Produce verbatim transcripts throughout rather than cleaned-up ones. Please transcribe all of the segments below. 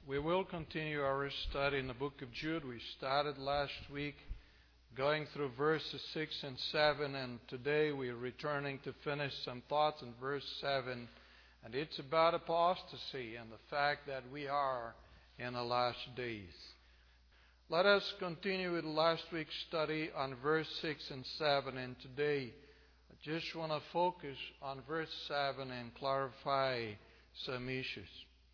We will continue our study in the book of Jude. We started last week going through verses six and seven, and today we're returning to finish some thoughts in verse seven. And it's about apostasy and the fact that we are in the last days. Let us continue with last week's study on verse six and seven, and today I just want to focus on verse seven and clarify some issues.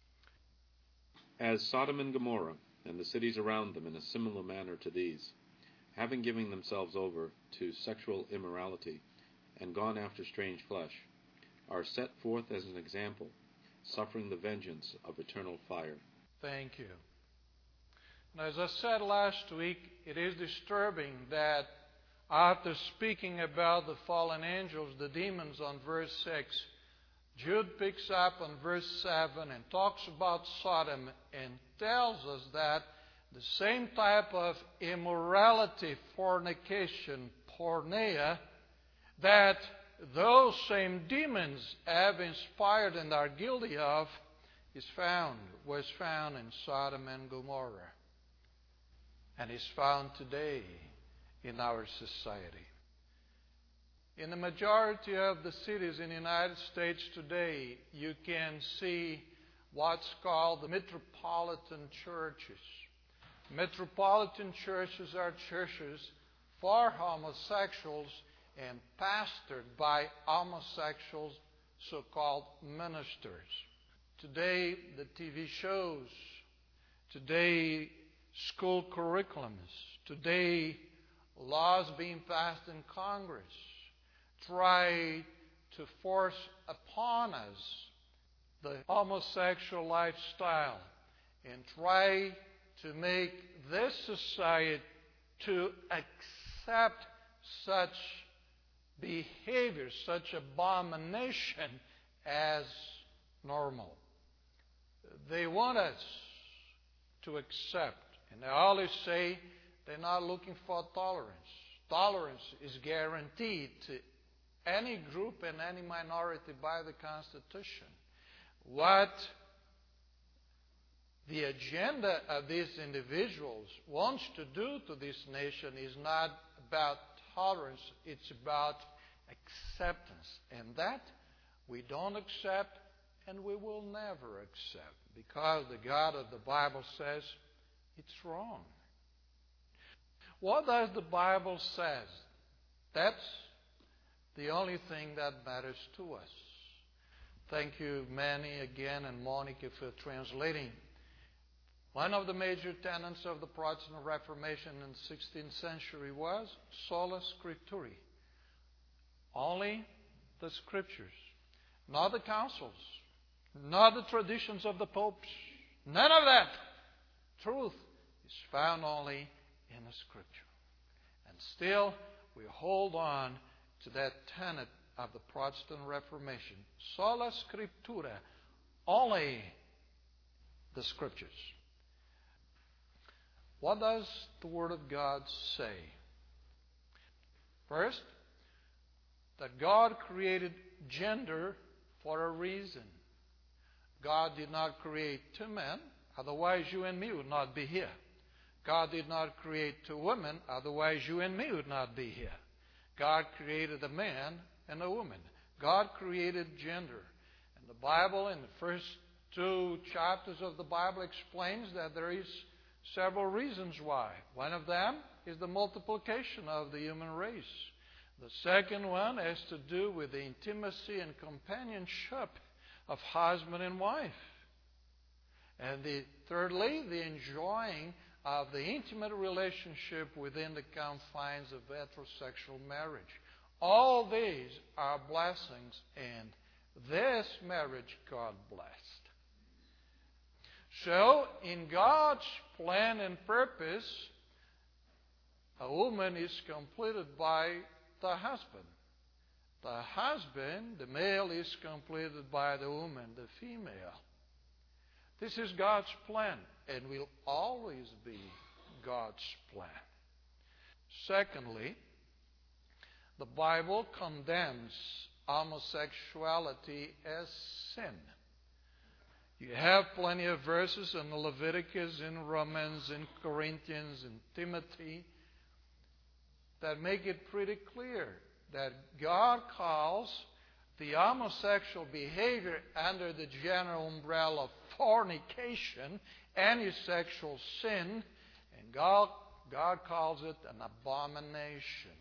As Sodom and Gomorrah and the cities around them in a similar manner to these, having given themselves over to sexual immorality and gone after strange flesh, are set forth as an example, suffering the vengeance of eternal fire. Thank you. Now, as I said last week, it is disturbing that after speaking about the fallen angels, the demons on verse six, Jude picks up on verse seven and talks about Sodom and tells us that the same type of immorality, fornication, porneia, that those same demons have inspired and are guilty of is found, was found in Sodom and Gomorrah, and is found today in our society. In the majority of the cities in the United States today, you can see what's called the metropolitan churches. Metropolitan churches are churches for homosexuals and pastored by homosexuals, so-called ministers. Today, the T V shows, today, school curriculums, today, laws being passed in Congress try to force upon us the homosexual lifestyle and try to make this society to accept such behavior, such abomination as normal. They want us to accept, and they always say they're not looking for tolerance. Tolerance is guaranteed to any group and any minority by the Constitution. What the agenda of these individuals wants to do to this nation is not about tolerance, it's about acceptance. And that we don't accept and we will never accept, because the God of the Bible says it's wrong. What does the Bible say? That's the only thing that matters to us. Thank you, Manny, again, and Monica for translating. One of the major tenets of the Protestant Reformation in the sixteenth century was sola scriptura. Only the Scriptures, not the councils, not the traditions of the popes, none of that. Truth is found only in the Scripture. And still, we hold on to that tenet of the Protestant Reformation. Sola scriptura, only the Scriptures. What does the Word of God say? First, that God created gender for a reason. God did not create two men, otherwise you and me would not be here. God did not create two women, otherwise you and me would not be here. God created a man and a woman. God created gender. And the Bible, in the first two chapters of the Bible, explains that there is several reasons why. One of them is the multiplication of the human race. The second one has to do with the intimacy and companionship of husband and wife. And the, thirdly, the enjoying of the intimate relationship within the confines of heterosexual marriage. All these are blessings, and this marriage God blessed. So, in God's plan and purpose, a woman is completed by the husband. The husband, the male, is completed by the woman, the female. This is God's plan, and will always be God's plan. Secondly, the Bible condemns homosexuality as sin. You have plenty of verses in Leviticus, in Romans, in Corinthians, in Timothy that make it pretty clear that God calls the homosexual behavior under the general umbrella of fornication, any sexual sin, and God, God calls it an abomination.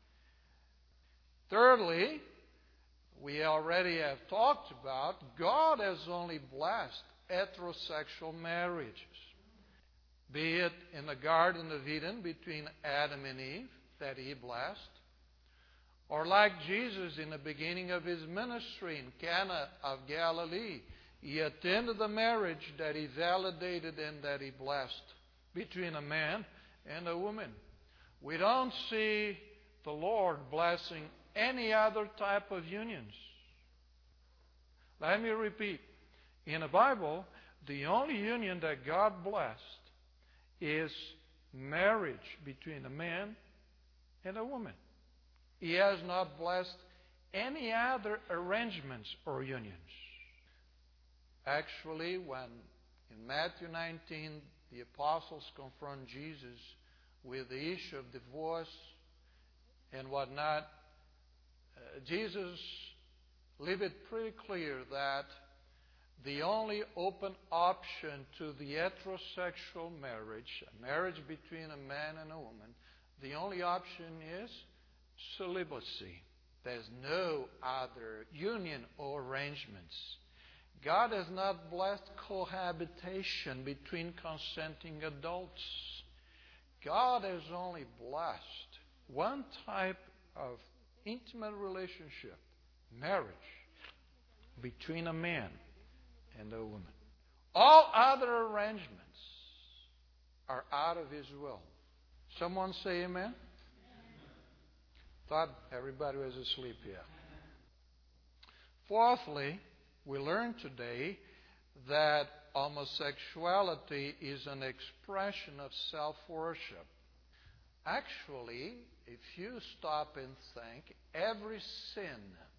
Thirdly, we already have talked about, God has only blessed heterosexual marriages. Be it in the Garden of Eden between Adam and Eve that He blessed, or like Jesus in the beginning of His ministry in Cana of Galilee, He attended the marriage that He validated and that He blessed between a man and a woman. We don't see the Lord blessing any other type of unions. Let me repeat. In the Bible, the only union that God blessed is marriage between a man and a woman. He has not blessed any other arrangements or unions. Actually, when in Matthew nineteen the apostles confront Jesus with the issue of divorce and whatnot, uh, Jesus leave it pretty clear that the only open option to the heterosexual marriage, a marriage between a man and a woman, the only option is celibacy. There's no other union or arrangements. God has not blessed cohabitation between consenting adults. God has only blessed one type of intimate relationship, marriage, between a man and a woman. All other arrangements are out of His will. Someone say amen? Thought everybody was asleep here. Fourthly, we learn today that homosexuality is an expression of self-worship. Actually, if you stop and think, every sin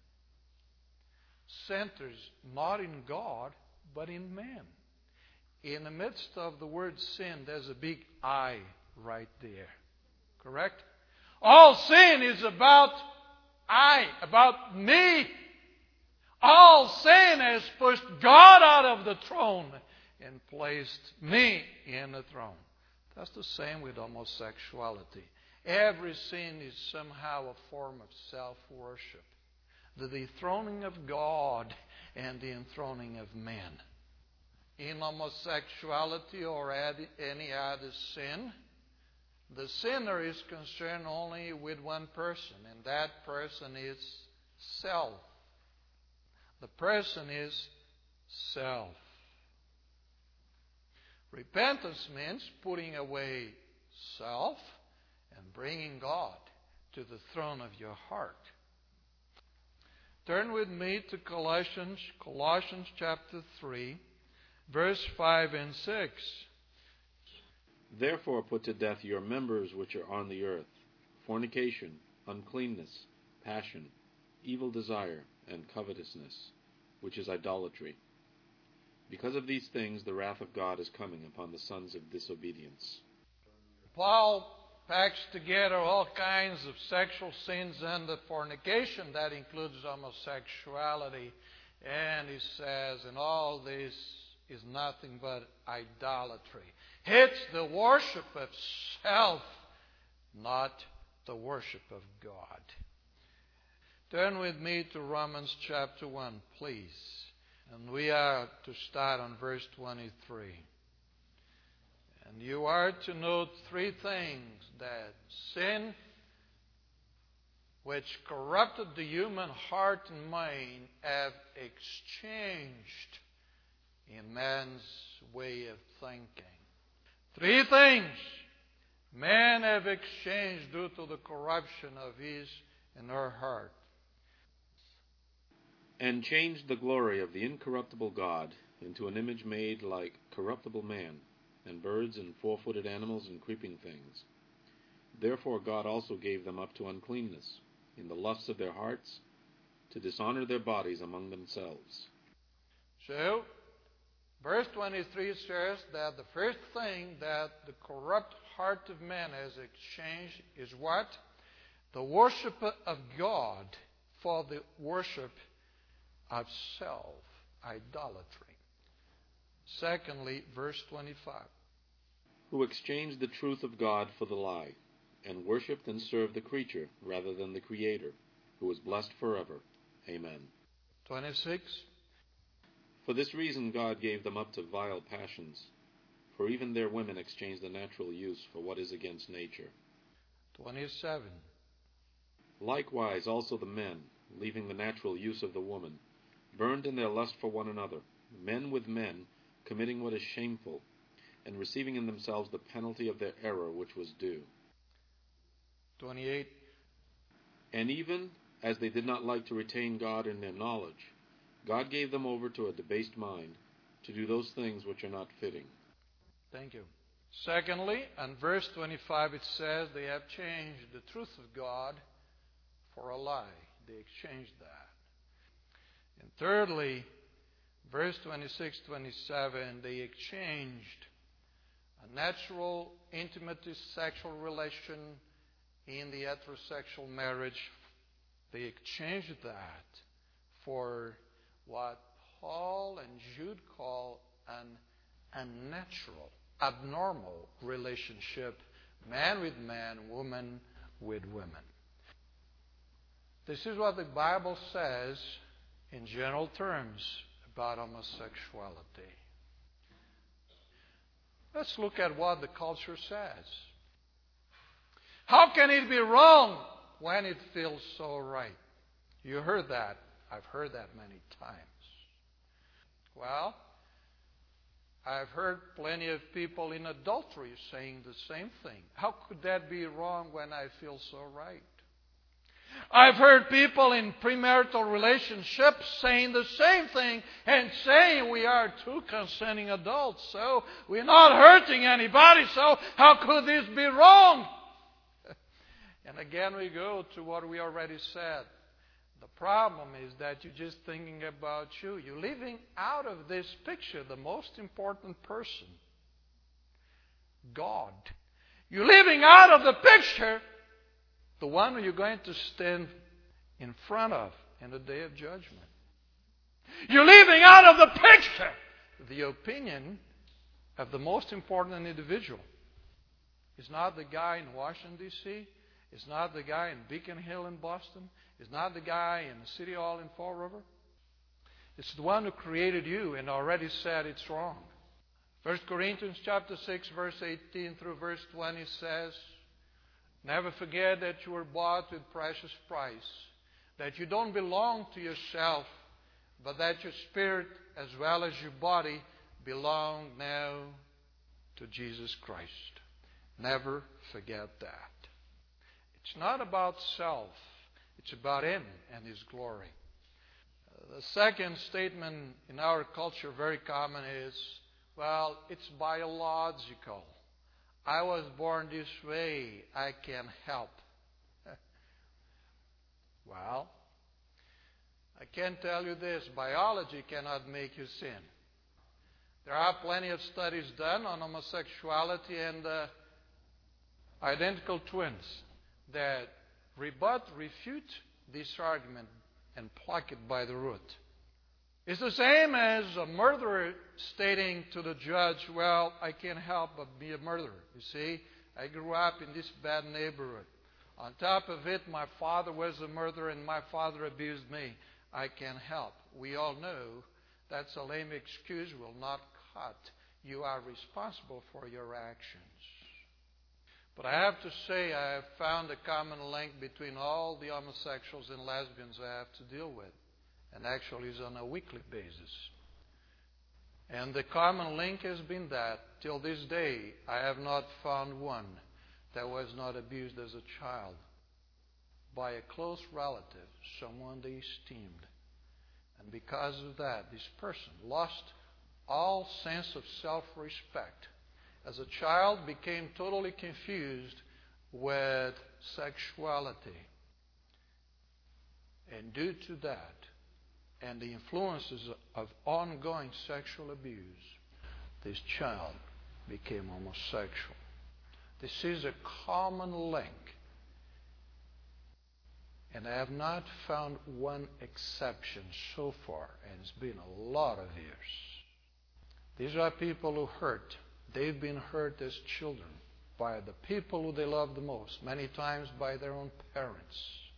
centers not in God, but in man. In the midst of the word sin, there's a big I right there. Correct? All sin is about I, about me. All sin has pushed God out of the throne and placed me in the throne. That's the same with homosexuality. Every sin is somehow a form of self-worship. The dethroning of God and the enthroning of man. In homosexuality or any other sin, the sinner is concerned only with one person, and that person is self. The person is self. Repentance means putting away self and bringing God to the throne of your heart. Turn with me to Colossians, Colossians chapter three, verse five and six. Therefore put to death your members which are on the earth, fornication, uncleanness, passion, evil desire, and covetousness, which is idolatry. Because of these things the wrath of God is coming upon the sons of disobedience. Paul packs together all kinds of sexual sins and the fornication. That includes homosexuality. And he says, and all this is nothing but idolatry. It's the worship of self, not the worship of God. Turn with me to Romans chapter one, please. And we are to start on verse twenty-three. And you are to note three things: that sin, which corrupted the human heart and mind, have exchanged in man's way of thinking. Three things man have exchanged due to the corruption of his and her heart. And changed the glory of the incorruptible God into an image made like corruptible man, and birds and four-footed animals and creeping things. Therefore God also gave them up to uncleanness, in the lusts of their hearts, to dishonor their bodies among themselves. So, Verse twenty-three says that the first thing that the corrupt heart of man has exchanged is what? The worship of God for the worship of self, idolatry. Secondly, verse twenty-five. Who exchanged the truth of God for the lie, and worshipped and served the creature rather than the Creator, who is blessed forever. Amen. twenty-six. For this reason God gave them up to vile passions, for even their women exchanged the natural use for what is against nature. twenty-seven. Likewise also the men, leaving the natural use of the woman, burned in their lust for one another, men with men, committing what is shameful, and receiving in themselves the penalty of their error which was due. twenty-eight. And even as they did not like to retain God in their knowledge, God gave them over to a debased mind, to do those things which are not fitting. Thank you. Secondly, in verse twenty-five it says they have changed the truth of God for a lie. They exchanged that. And thirdly, verse twenty-six, twenty-seven, they exchanged a natural, intimate sexual relation in the heterosexual marriage. They exchanged that for what Paul and Jude call an unnatural, abnormal relationship, man with man, woman with women. This is what the Bible says in general terms about homosexuality. Let's look at what the culture says. How can it be wrong when it feels so right? You heard that. I've heard that many times. Well, I've heard plenty of people in adultery saying the same thing. How could that be wrong when I feel so right? I've heard people in premarital relationships saying the same thing and saying we are two consenting adults, so we're not hurting anybody, so how could this be wrong? And again we go to what we already said. The problem is that you're just thinking about you. You're leaving out of this picture the most important person, God. You're leaving out of the picture the one you're going to stand in front of in the day of judgment. You're leaving out of the picture the opinion of the most important individual. It's not the guy in Washington, D C It's not the guy in Beacon Hill in Boston. It's not the guy in the City Hall in Fall River. It's the one who created you and already said it's wrong. First Corinthians chapter six, verse eighteen through verse twenty says, never forget that you were bought with precious price, that you don't belong to yourself, but that your spirit as well as your body belong now to Jesus Christ. Never forget that. It's not about self. It's about Him and His glory. Uh, the second statement in our culture, very common, is, well, it's biological. I was born this way. I can't help. Well, I can tell you this. Biology cannot make you sin. There are plenty of studies done on homosexuality and uh, identical twins that rebut, refute this argument and pluck it by the root. It's the same as a murderer stating to the judge, well, I can't help but be a murderer. You see, I grew up in this bad neighborhood. On top of it, my father was a murderer and my father abused me. I can't help. We all know that's a lame excuse, will not cut. You are responsible for your actions. But I have to say I have found a common link between all the homosexuals and lesbians I have to deal with. And actually is on a weekly basis. And the common link has been that, till this day, I have not found one that was not abused as a child by a close relative, someone they esteemed. And because of that, this person lost all sense of self-respect. As a child, became totally confused with sexuality. And due to that, and the influences of ongoing sexual abuse, this child became homosexual. This is a common link. And I have not found one exception so far, and it's been a lot of years. These are people who hurt. They've been hurt as children by the people who they love the most, many times by their own parents.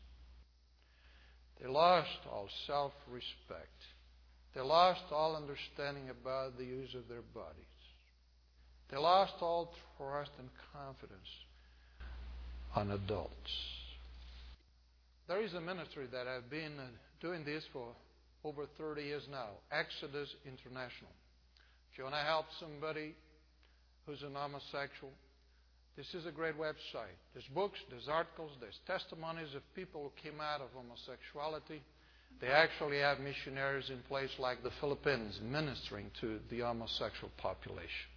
They lost all self-respect. They lost all understanding about the use of their bodies. They lost all trust and confidence on adults. There is a ministry that I've been doing this for over thirty years now, Exodus International. If you want to help somebody who's an homosexual, this is a great website. There's books, there's articles, there's testimonies of people who came out of homosexuality. They actually have missionaries in place like the Philippines ministering to the homosexual population.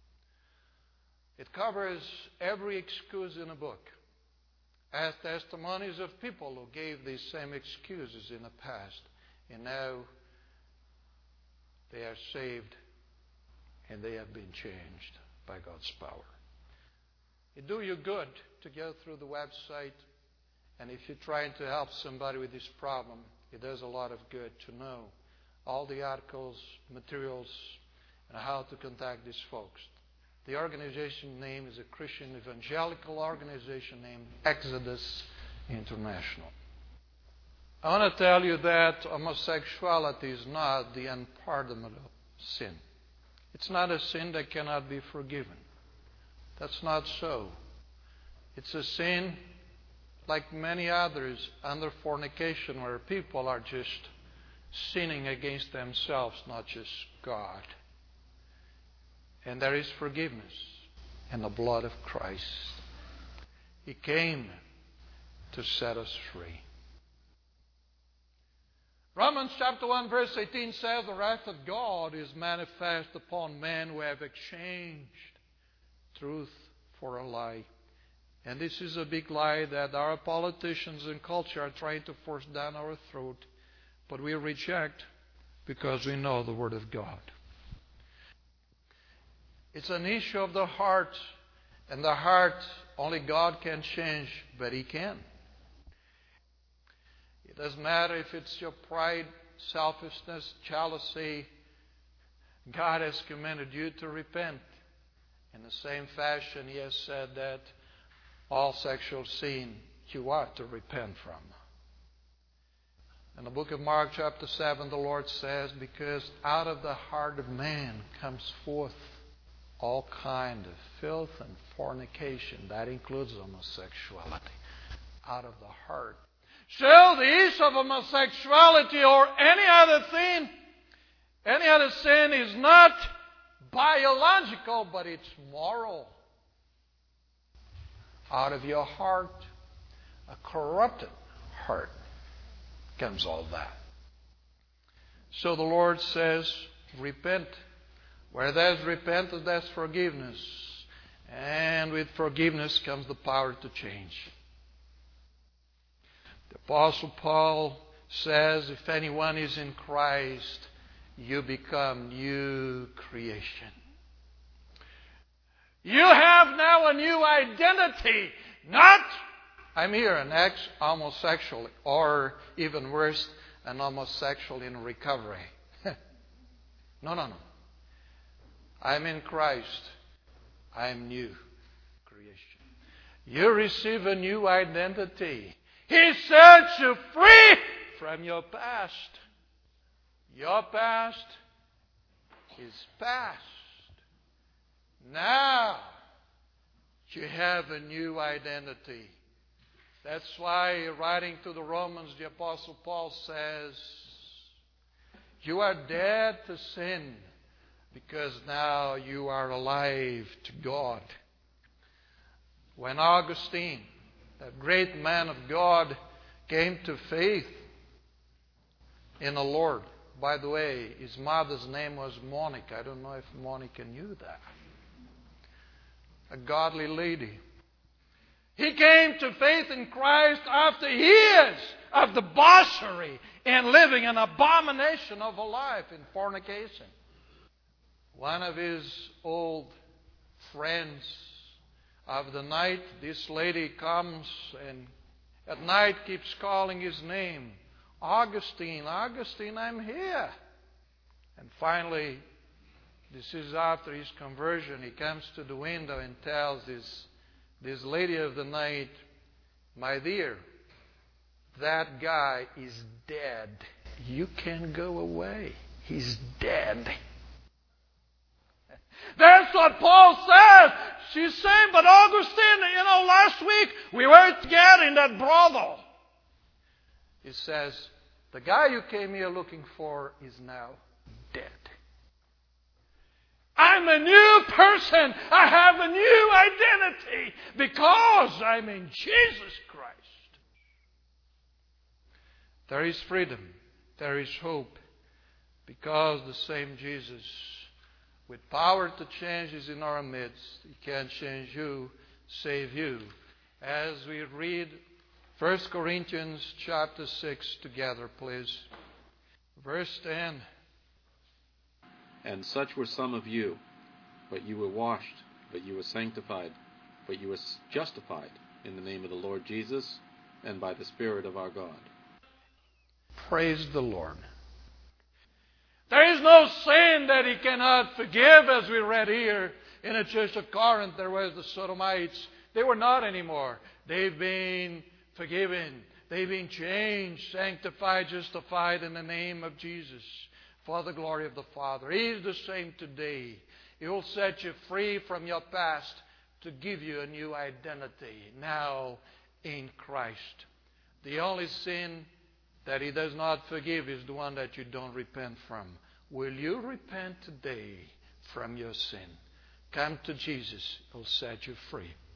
It covers every excuse in a book, as testimonies of people who gave these same excuses in the past, and now they are saved and they have been changed by God's power. It do you good to go through the website, and if you're trying to help somebody with this problem, it does a lot of good to know all the articles, materials, and how to contact these folks. The organization name is a Christian evangelical organization named Exodus International. I want to tell you that homosexuality is not the unpardonable sin. It's not a sin that cannot be forgiven. That's not so. It's a sin like many others under fornication, where people are just sinning against themselves, not just God. And there is forgiveness in the blood of Christ. He came to set us free. Romans chapter one verse eighteen says, the wrath of God is manifest upon men who have exchanged truth for a lie. And this is a big lie that our politicians and culture are trying to force down our throat, but we reject because we know the Word of God. It's an issue of the heart, and the heart only God can change, but He can. It doesn't matter if it's your pride, selfishness, jealousy. God has commanded you to repent. In the same fashion, He has said that all sexual sin you are to repent from. In the book of Mark chapter seven, the Lord says, because out of the heart of man comes forth all kind of filth and fornication. That includes homosexuality. Out of the heart. So the issue of homosexuality or any other thing, any other sin is not biological, but it's moral. Out of your heart, a corrupted heart, comes all that. So the Lord says, repent. Where there's repentance, there's forgiveness. And with forgiveness comes the power to change. The Apostle Paul says, if anyone is in Christ, you become new creation. You have now a new identity. Not, I'm here, an ex-homosexual, or even worse, an homosexual in recovery. No, no, no. I'm in Christ. I'm new creation. You receive a new identity. He sets you free from your past. Your past is past. Now you have a new identity. That's why, writing to the Romans, the Apostle Paul says, you are dead to sin, because now you are alive to God. When Augustine, that great man of God, came to faith in the Lord, by the way, his mother's name was Monica. I don't know if Monica knew that. A godly lady. He came to faith in Christ after years of debauchery and living an abomination of a life in fornication. One of his old friends of the night, this lady comes and at night keeps calling his name. Augustine, Augustine, I'm here. And finally, this is after his conversion, he comes to the window and tells this, this lady of the night, my dear, that guy is dead. You can go away. He's dead. That's what Paul says. She's saying, but Augustine, you know, last week we were together in that brothel. He says, the guy you came here looking for is now dead. I'm a new person. I have a new identity because I'm in Jesus Christ. There is freedom. There is hope because the same Jesus with power to change is in our midst. He can change you, save you. As we read First Corinthians chapter six together, please. Verse ten. And such were some of you, but you were washed, but you were sanctified, but you were justified in the name of the Lord Jesus and by the Spirit of our God. Praise the Lord. There is no sin that He cannot forgive, as we read here in the church of Corinth. There was the Sodomites. They were not anymore. They've been forgiven. They've been changed, sanctified, justified in the name of Jesus for the glory of the Father. He is the same today. He will set you free from your past to give you a new identity now in Christ. The only sin that He does not forgive is the one that you don't repent from. Will you repent today from your sin? Come to Jesus. He'll set you free.